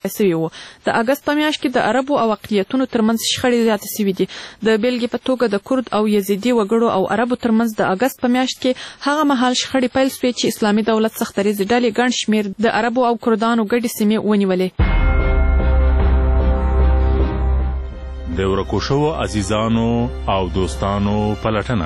سوي وو. د اګست په میاشت کې د عربو او اقلیتونو ترمنځ شخړې زیاتې سوي دي. د بیلګې په توګه د کورد او یزیدي وګړو او عربو ترمنځ د اګست په میاشت کې هغه مهال شخړې پیل سوې چې اسلامي دولت سختریزې ډلې ګڼ شمېر د عربو او کردانو ګډې سیمې ونیولې. د ورکو شوو عزیزانو او دوستانو پلټنه.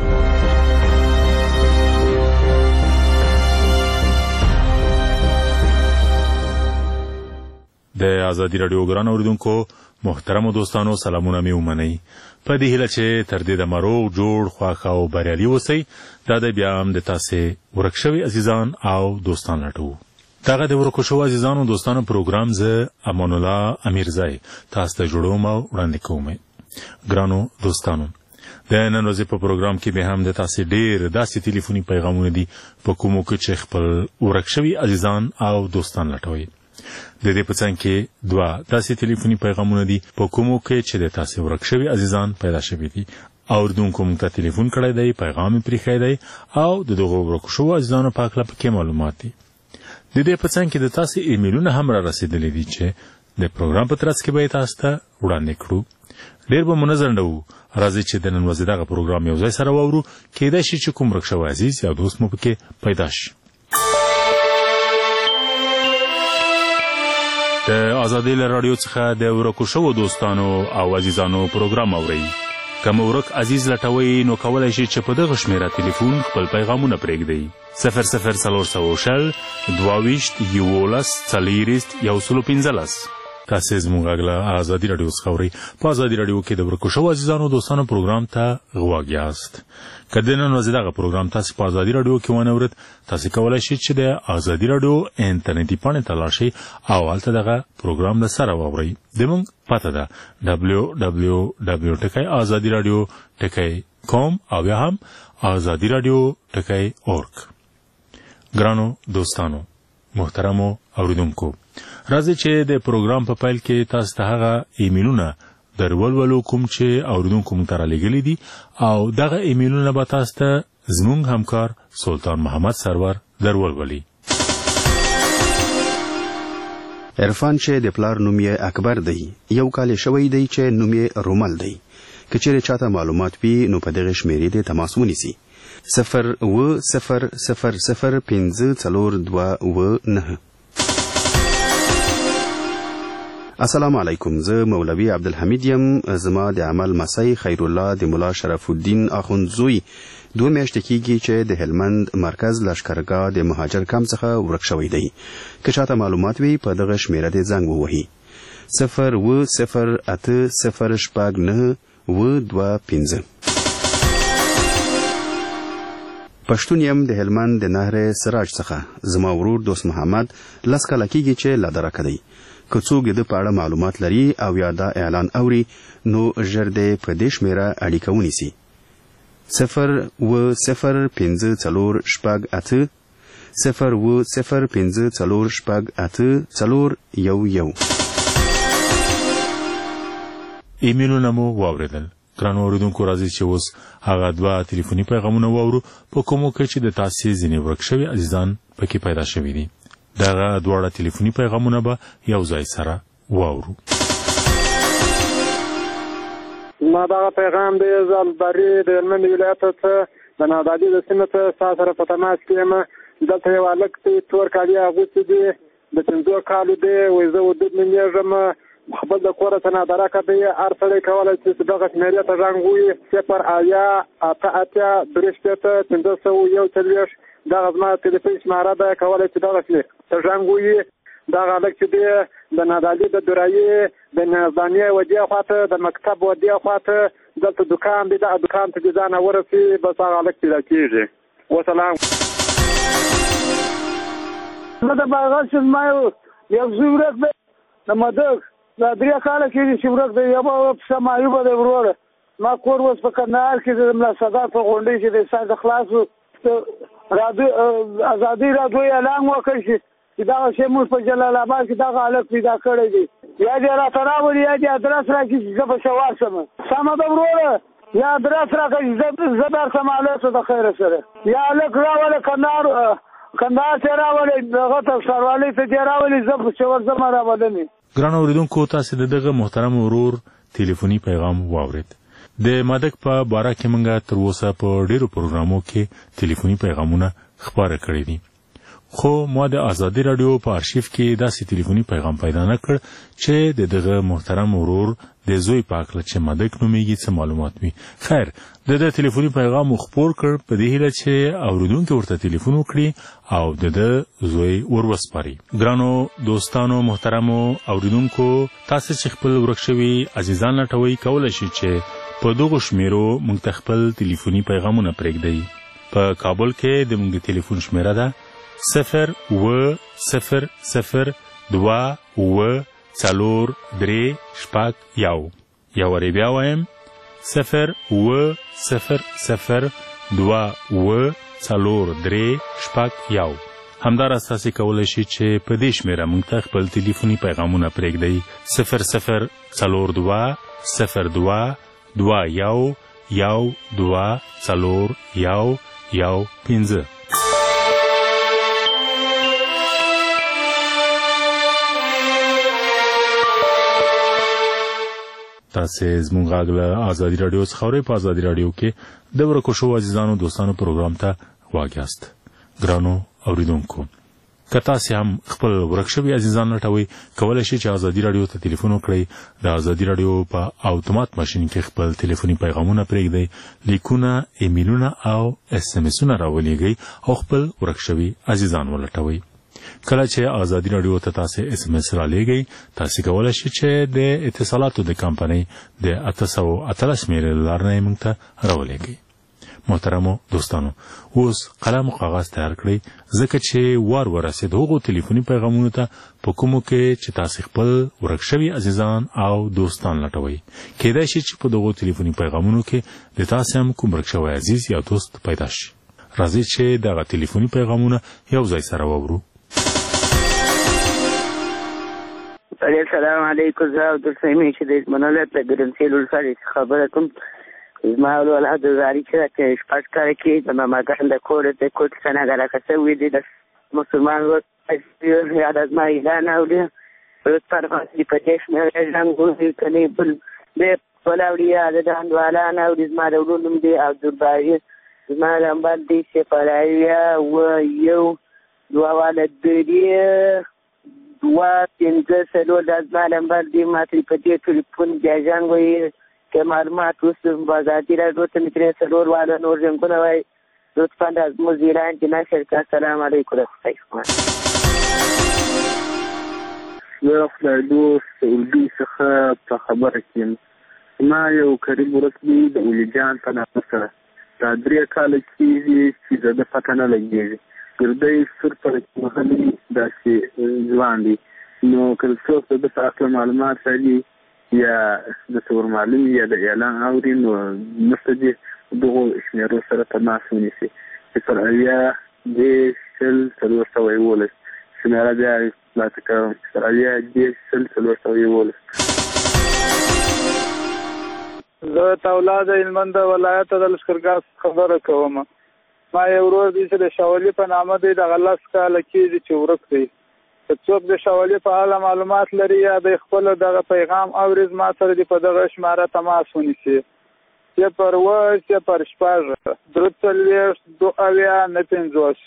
د آزادي راډیو ګران اوریدونکو محترم دوستانو سلامونه مې ومنئ. په دې هیله چې تر دې د مروغ جوړ خواښ او بریالي اوسئ. دا د بیا هم د تاسې ورک شوي عزیزان او دوستان لټوو. دغه د ورکو شوو عزیزانو دوستانو پروګرام زه امان الله امیرزی تاسو ته جوړوم او وړاندې کوم. ګرانو دوستانو د نن ورځې په پروګرام کې به هم د تاسې ډېر داسې ټلیفوني پیغامونه دي په کومو کې چې خپل ورک شوي عزیزان او دوستان لټوي. د دې په څنګ کې دوه داسې ټلیفوني پیغامونه دي په کومو کې چې د تاسې ورک شوي عزیزان پیدا شوي دي. اوریدونکو موږ ته ټلیفون کړی دی، پیغام یې پرېښی دی او د دغو ورک شوو عزیزانو په هکله پکې معلومات دي. د دې په څنګ کې د تاسې ایمیلونه هم را رسېدلي دي چې د پروګرام په ترڅ کې به یې تاسو ته وړاندې کړو. ډېر به مو نه ځنډوو. راځئ چې د نن ورځې دغه پروګرام یو ځای سره واورو. کیدای شي چې کوم ورک شوی عزیز یا دوست مو پکې پیدا شي. د آزادۍ له راډیو څخه د ورکو شوو دوستانو او عزیزانو پروګرام اورئ. که مو ورک عزیز لټوئ نو کولی شئ چې په دغه شمېره ټلیفون خپل پیغامونه پرېږدئ. 0040 22 11 40 115. تاسې زموږ غږ له آزادي راډیو څخه اورئ. په آزادي راډیو کې د ورکو شوو عزیزانو دوستانو پروګرام ته غوږ یاست. که د نن ورځې دغه پروګرام تاسې په آزادي راډیو کې ونه اورید، تاسې کولی شئ چې د آزادي راډیو انټرنیټي پاڼې ته لاړ شئ او هلته دغه پروګرام له سره واورئ. زموږ پته ده www.azadiradio.com او یا هم azadiradio.org. ګرانو دوستانو محترمو اوریدونکو، راځئ چې د پروګرام په پیل کې تاسو ته هغه ایمیلونه درولولو کوم چې اوریدونکو موږ ته رالیږلي دي او دغه ایمیلونه به تاسو ته زموږ همکار سلطان محمد سرور درولولي. عرفان چې د پلار نوم یې اکبر دی، یو کال شوی دی چې نوم یې رومل دی. که چیرې چاته معلومات وي نو په دغه شمیرې ته تماس ونیسي. 0700542. السلام علیکم. زه مولوی عبدالحمید یم. زما د عمل مسای خیر الله د مولا شرف الدین اخوندزوی 2 میاشتې کېږي چې د هلمند مرکز لشکرګاه د مهاجر کمپ څخه ورک شوی دی. که چاته معلومات وي په دغه شمیره دې زنګ ووهي. 08008099215. پښتون یم د هلمند د نهر سراج څخه. زما ورور دوست محمد لس کاله کېږي چې له درکه دی. که څوک د په اړه معلومات لري او یا دا اعلان اوري نو ژر دې په دې شمیره اړیکه ونیسي. 08054 08054 ایمیلونه مو واوریدل. ګرانو اوریدونکو راځئ چې اوس هغه دوه ټلیفوني پیغامونه واورو په کومو کې چې د تاسې ځینې ورک شوي عزیزان پکې پیدا شوي دي. دغه دواړه ټلیفوني پیغامونه به یو ځای سره واورو. ما دغه پیغام دی زالبري د هلمند ولایت څخه د نادعلي د سیمې څخه ستاسو سره په تماس کې یم. دلته یو هلک دی تور کالي اغوستي دي، د 5 کالو دی. وایي زه ودود نومیږم، خپل د کوره څخه نادرکه دی. هر سړی کولی چې دغه شمېرې ته زنګ ووهي 08888 دغه زما تلیفون شماره ده. کولی چې دغه ته زنګ ووهي. دغه هلک چې دی د نادعلي د درایي د نظامیه ودې خواته د مکتب ودې خواته دلته دکان دی. دغه دکان ته دې ځانه ورسي، بس هغه هلک پیدا کېږي. وسلام. زه د باغات زما یو زوی ورک دی د مدک دا 3 کاله کېږي چې ورک دی. یو پسه معیوبه دی وروره. ما کور اوس په کندهار کې د ملا صدار په غونډۍ کې د ساز خلاص ازادي راډیو اعلان وکړ چې دغه شی موږ په جلال آباد کې دغه هلک پیدا کړی دی. یا دې راته راوړي یا دې ادرس راکړي چې زه به شوار شم. سمه ده وروره، یا ادرس راکړي زه درسم هلک د خیره سره. یا هلک راوله کندهار کندهار ته راولئ دغه تفسیروالۍ ته دې راولئ زه چې ورځم راولم. ګرانو اورېدونکو تاسې د دغه محترم ورور ټلیفوني پیغام واورید. د مادک په باره کې موږ تر اوسه په ډېرو پروګرامو کې ټلیفوني پیغامونه خپاره کړي دي، خو ما د آزادي راډیو په آرشیف کې داسې ټلیفوني پیغام پیدا نه کړ چې د دغه محترم ورور د زوی په اړه چې مادک نومیږي څه معلومات وي. خیر د ټلیفوني پیغام خپور کړ په دې هیله چې اوریدونکو ورته ټلیفون وکړي او د زوی وروسپاري. ګرانو دوستانو محترمو اوریدونکو تاسو چې خپل ورک شوي عزیزان لټوي کولای شئ چې په دغه شمیرو موږ خپل ټلیفوني پیغامونه پرېږدئ. په کابل کې د موږ ټلیفون شمیره ده 0-0-0-2-4-3-1. یو وری بیا وایم 0-0-0-2-4-3-1. همدارس تاسې کولی شئ چې په دې شمیره موږ ته خپل ټلیفوني پیغامونه پرېږدئ 0-0-0-2-2-4-1-1-5. تاسې زموږ غږ له آزادي راډیو څخه اورئ. په آزادي راډیو کې د ورکو شوو عزیزانو دوستانو پروګرام ته غوږ یاست. ګرانو اوریدونکو که تاسې هم خپل ورک شوي عزیزان لټوئ کولی شئ چې آزادي راډیو ته ټلیفون وکړئ. د آزادي راډیو په اتومات ماشین کې خپل ټلیفوني پیغامونه پرېږدئ، لیکونه، ایمیلونه او اس ام اسونه راولېږئ او خپل ورک شوي عزیزان ولټوئ. کله چې آزادي راډیو ته تاسو اس ام اس را لېږئ تاسو کولی شئ چې د اتصالاتو د کمپنۍ د 818 میل لارنه موږ ته راولېږئ. محترمو دوستانو اوس قلم او کاغذ تیار کړئ ځکه چې وار ورسېد هغو ټلیفوني پیغامونو ته په کومو کې چې تاسو خپل ورک شوي عزیزان او دوستان لټوئ. کېدای شي چې په دغو ټلیفوني پیغامونو کې د تاسو هم کوم ورک شوی عزیز یا دوست پیدا شي. راځئ چې دغه ټلیفوني پیغامونه یو ځای سره واورو. السلام علیکم. زه عبدالسمیع چې د منولت له ګرمسېل ولسوالۍ څخه خبره کوم. زما ولاد زاري چې شپږ کاله کې د ماماګان د کور د کوټ څخه راکړه شوي دي د مسلمان یا د زما اعلان اوري لطفا په دې شمېره ژوندي کني بل د ولاړیا د هندواله نه اوري زما د ورور نوم دی عبدالباري. زما نمبر دی 0-1-2-2-5-3 د زما نمبر دی. ما ترې په دې ټلیفون جاجان وایي که معلومات اوس آزادي راډیو ته مې ترې 4 واله نور جنګونه وایي لطفا د زموږ ایران کې نشر کړه. السلام علیکم د خدای ښکمان. زه خدایدو سعودي څخه په خبره کې ما یو قریب ورک دی د اولی جان په نامه سره دا 3 کاله کېږي چې د پته نه لګېږي ګردی سر پر محلي داسې ځوان دی. نو که څوک د ده په اصله معلومات لري یا د څور معلوم یا د اعلان اوري نو مرسته دې دغو شمېرو سره تماس ونیسي 0-10-411 شمېره بیا خلاصه کوم 0-10-411. زه د اولاد هلمند ولایت د لښکرګاه خبره کوم. ما یو ورور دی چې د شاولي په نامه دی دغه 10 کاله کېږي چې ورک دی. که څوک د شاولي په اړه معلومات لري یا د خپل دغه پیغام اوري زما سره دې په دغه شماره تماس ونیسي 0-2-4-2-2-9-50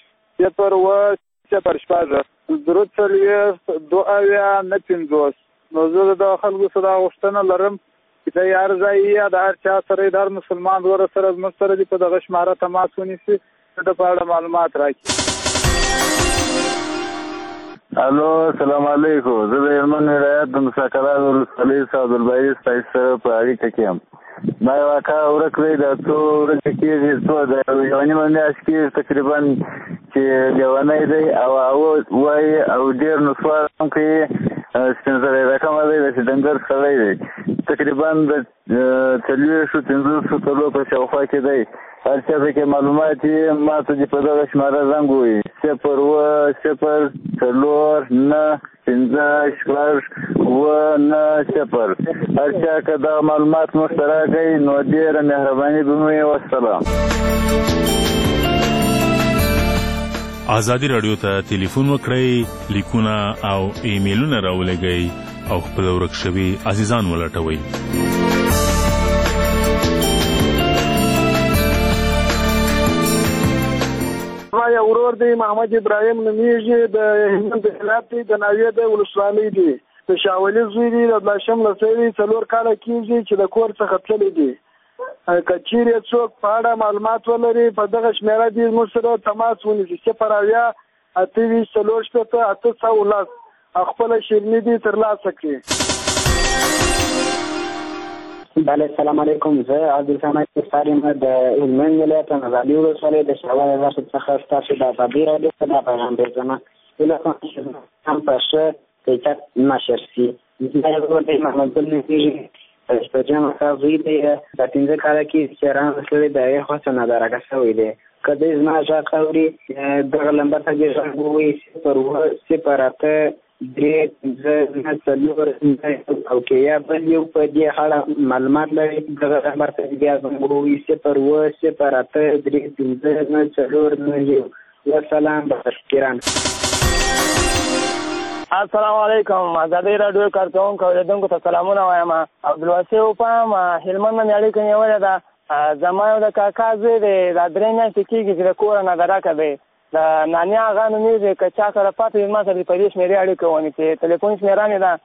0-2-4-2-2-9-50. نو زه د خلکو سره غوښتنه لرم چې د هر ځای یا د هر چا سره د هر مسلمان ورور سره زموږ سره دې په دغه شماره تماس ونیسي د په اړه معلومات راکړي. الو السلام علیکم. زه د هلمند ولایت د مساکرات ولسوالۍ عبدالباري ستاسو سره په اړیکه کې یم. ما یو اکا ورک دی د څو ورځې کېږي څو د یوه نیمه میاشت کېږي تقریبا چې لیونی دی او وایي او ډېر نسوار هم کوي سپین سری رقمه دی داسې ډنګر سړی دی تقریبا د 40-50 کلو په شاوخوا کې دی. هر چا پکې معلومات یې ما ته دې په دغه شماره زنګ ووایي 0-0-0-9-5-9-0. هر چا که دغه معلومات موږ ته راکړئ نو ډېره مهرباني به مو وي. والسلام. ازادي رادیو ته ټلیفون وکړئ، لیکونه او ایمیلونه راولېږئ او خپل ورک شوي عزیزان ولټوئ. ما یو ورور دی محمد ابراهیم نومیږي، د هلمند ولایت دی، د ناوې د ولسوالۍ دی، د شاولي زوی دی، د بلاشم لسی دی، 4 کاله کېږي چې د کور څخه تللی دی. که چیرې څوک په اړه معلومات ولري په دغه شمېره دې زموږ سره تماس ونیسي 080-28-810 خپله شیریني دې ترلاسه کړي. بله سلام علیکم. زه عبدالسمد استار یم د هلمند ولایت نازادي ولسوالۍ د شاول ولایت څخه ستاسو د ازادي راډیو څخه دا پیغام درځم. هیله کوم چې هم په ښه کیفیت نشر شي. زما یو ورور دی محمد ګل نومیږي، شپږم زوی دی، د 15 کاله کې چې رانغښتلی د هغې خوا څه نادارګه شوی دی. که دی زما غږ اوري دغه نمبر ته دې غږ ووایي 0-0-0-3-5-4 او که یا بل یو په دې اړه معلومات لري دغه نمبر ته بیا زنګ ووایي 0-0-0-3-5-4. والسلام بخیر. السلام علیکم. ازادي راډیو کارکونکو اوریدونکو ته سلامونه وایم. عبدالواسع وپام هلمند نه اړیکه نیولې ده. زما یو د کاکا زوی دی، دا 3 میاشتې کېږي چې د کوره نادارکه دی. د ناني هغه نومېږي، که چا سره پاتې وي زما سره په دې شمېرې اړیکه ونیسي. ټلیفون شمېره مې ده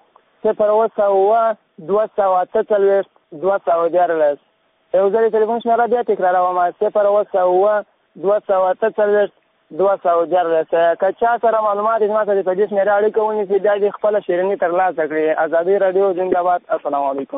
0-200-214-214. یو ځل ټلیفون شمېره بیا تکراروم 0-200-214-214. که چا سره معلومات زما سره په دې شمېره اړیکه ونیسي بیا دې خپله شیریني ترلاسه کړي. ازادي راډیو زنده‌باد. السلام علیکم.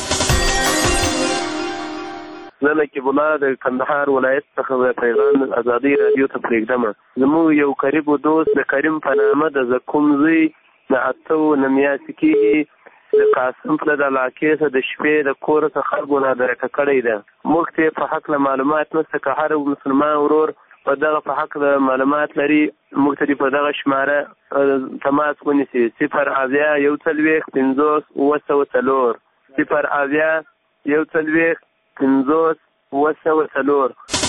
زه نقیب الله د کندهار ولایت څخه پیغام ازادي راډیو ته پرېږدم. زموږ یو قریب دوست د کریم په نامه د زکوم زوی د 8 میاشتې کېږي د قاسم په د علاقې څخه د شپې د کور څخه خلکو نادارکه کړی ده. موږ ته په حق معلومات نشته. که هر مسلمان ورور په دغه په حق معلومات لري موږ ته په دغه شماره تماس ونیسي 0-0-1-50-4 0-0-1-50-4.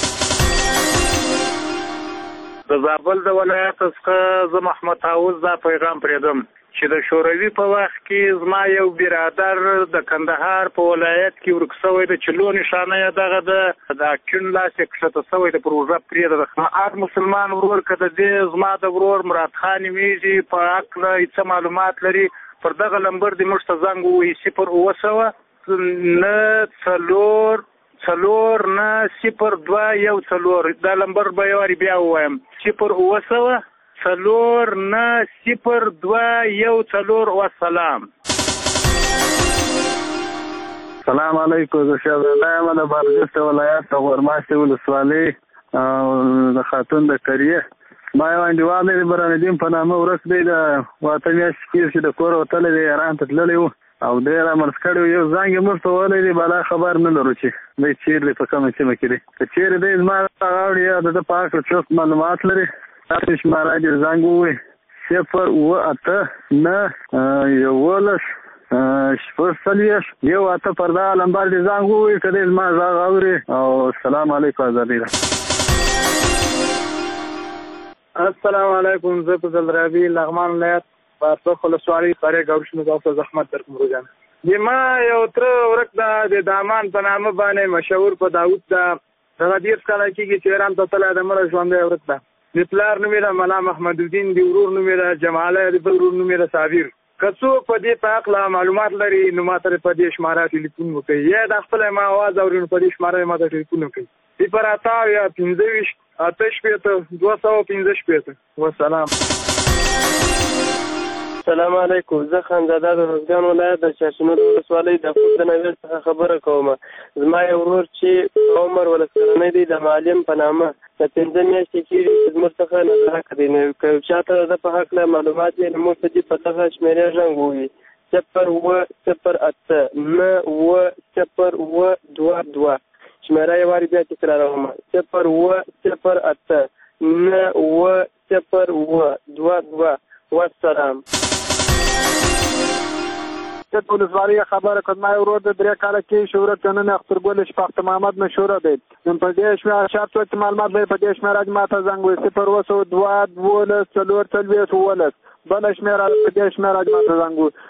د زابل د ولایت څخه زه محمد طاووس دا پیغام پرېږدم چې د شوروي په وخت کې زما یو برادر د کندهار په ولایت کې ورک شوی د چلو نشانه یې دغه د اکیون لاس یې کښته شوی د پروژه پرېږده. هر مسلمان ورور که د دې زما د ورور مراد خان نومیږي په هکله څه معلومات لري پر دغه نمبر دې موږ ته زنګ ووهي 0-9-4-9-0-2-1. دا نمبر به یو وارې بیا ووایم 0-9-4-9-0-2-1. والسلام. سلام علیکم. زه شهزاده یم د بادغیس ولایت د غورماشتې ولسوالۍ د خاتون د کریه. ما یو انډیوال دی برهانالدین په نامه ورک دی، د 8 میاشتې کېږي چې د کور وتلی دی، ایران ته تللی و او دی رامرس کړی و. یو زنګ یې موږ ته وهلی دی، بلا خبر نه لرو چې دی چېرې دی، په کومه سیمه کې دی. که چېرې دی زما غاړې یا د ده په هکله څوک معلومات لري تاسو شماره دې زنګ ووایي 0-8-9-11-4 پر دا نمبر دې زنګ ووایي که دی زما غږ اوري. او السلام علیکم. ازادي راډیو. السلام علیکم. زه په زلرابي لغمان ولایت په ولسوالۍ قریه ګورش مې تاسو زحمت درکوم روزانه. ما یو تر ورک د دامان په نامه باندې مشهور په داوود دا دغه 10 کاله کېږي چې ایران ته تللی د مړه ژوندی ورک ده. د پلار نوم یې ده ملا محمد الدین، د ورور نوم یې ده جماله، د بل ورور نوم یې ده صابر. که څوک په دې په هکله معلومات لري نو ما ته په دې شماره ټلیفون وکړي، یا د خپله ما اواز اوري نو په دې شماره ما ته ټلیفون وکړي 0-8-28-215. والسلام. السلام علیکم. زه خانزاده د روزګان ولایت د چاشمد ولسوالۍ د خوست د نویل څخه خبره کوم. زما یو ورور چې عمر ولسکرنی دی د معلم په نامه د 15 میاشتې کېږي چې زموږ څخه نادارکه دی. نو که چا ته د په هکله معلومات وي نو موږ ته دې په دغه شمېرې زنګ ووهي 0-0-8-9-0-2-2. شمېره یې وارې بیا تکراروم 0-0-8-9-0-2-2. والسلام. د ولسوالۍ خبره کړم ما ورور د 3 کاله کې شهرت نن اخترګل شپخت محمد مشهور دی نن په دې شمه شرط وخت معلومات به په دې شمه راځي ماته زنګ وي 0 بل شمه راځي په دې شمه راځي ماته زنګ وي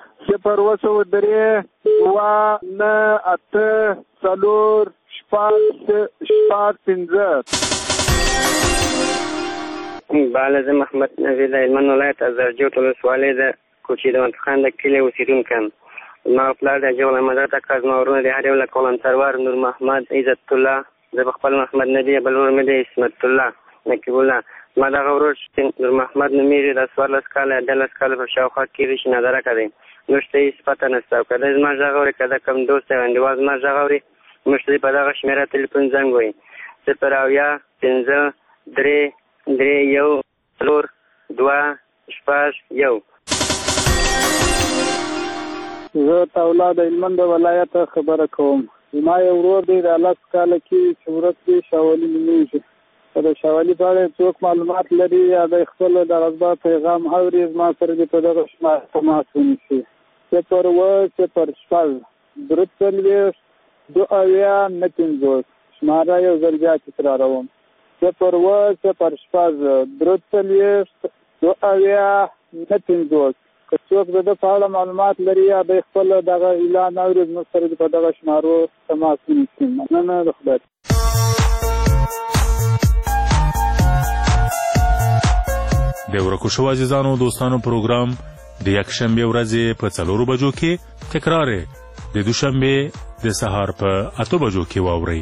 0 بالا زه محمد نبی د هلمند ولایت ازرجوت ولسوالۍ د کوچي د منطقان د کلي اوسېدونکی یم. زما پلار د جغل احمد اکا زما ورونه د هر یو له قلم سروار نور محمد عزت الله زه په خپل محمد نبی بل ورور مې دی اسمت الله نقیب الله. زما دغه ورور نور محمد نومیږي د 14 کاله 18 کاله په شاوخوا کې ریشي نظرکه دی نو شته هېڅ پته نشته او که دی زما غږ اوري که د کوم دوست یا انډیوال زما غږ اوري موږ ته په دغه شمېره تلیفون زنګ وایي 0 زه اولاد هلمند ولایت خبره کوم. ما یو ورور دی د 10 کاله کې شهرت دی شاولي نومیږي د شاولي په اړه څوک معلومات لري یا د خپل د غږ پیغام اوري زما سره دې په دغه شماره تماس ونیسي 0 شماره یو ځل بیا تکراروم 0 که څوک د په اړه معلومات لري یا د خپل دغه اعلان اوري زموږ سره په دغه شمارو تماس ونیسي. مننه د خدای. د ورکو شو عزیزانو دوستانو پروګرام د یکشنبه ورځې په 4 بجو کې تکرار د دوشنبه د سهار په 8 بجو کې واورئ.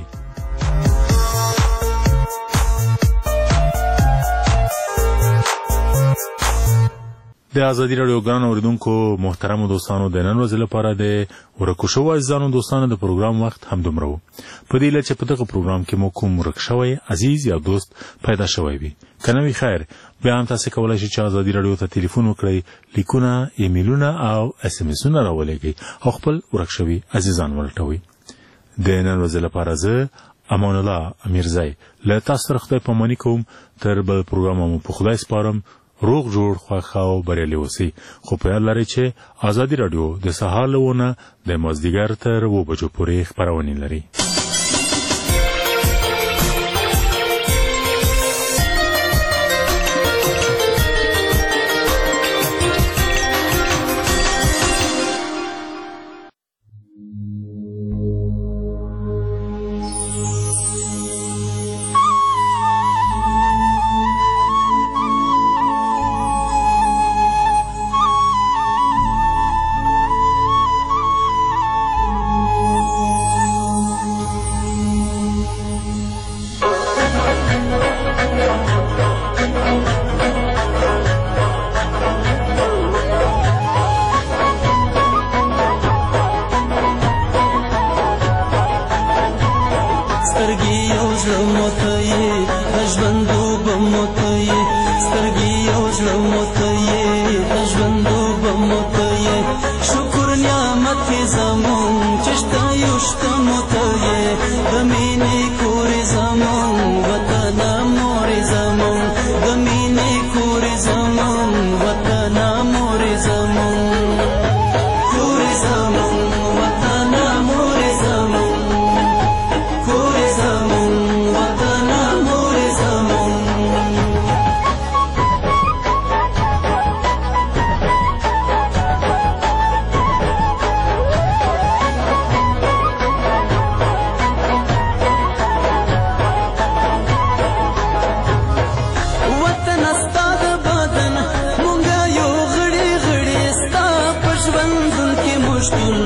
د ازادي راډیو ګران اوریدونکو محترم دوستانو د نن ورځې لپاره د ورکو شو عزیزانو دوستانو د پروګرام وخت هم دومره و. په دې لچ په دغه پروګرام کې مو کوم ورک شوی عزیز یا دوست پیدا شوی وي کنه وی خیر بیا هم تاسو کولای شئ چې ازادي راډیو ته ټلیفون وکړئ لیکونه ایمیلونه او اس ام اسونه راولېږئ او خپل ورک شوی عزیزان ولټوئ. د نن ورځې لپاره زه امان الله امیرزای له تاسو سره خدای پاماني کوم تر بل پروګرام مو په خدای سپارم. روغ جوړ خواخاو بریالي اوسئ. خو په یاد لرئ چې ازادي راډیو د سهار له 9 د مازدیګر تر 2 بجو پورې خپرونې لري.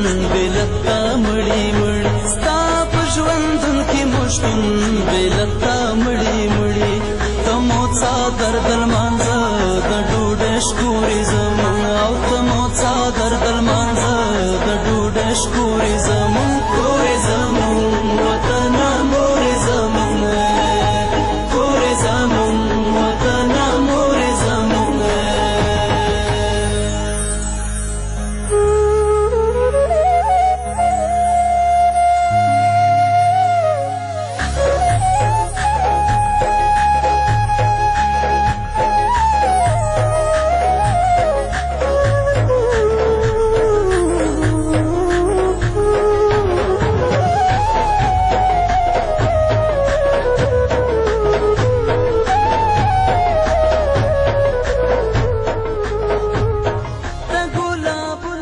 مړی مړ ستا په ژوندون کې مشتون بلتا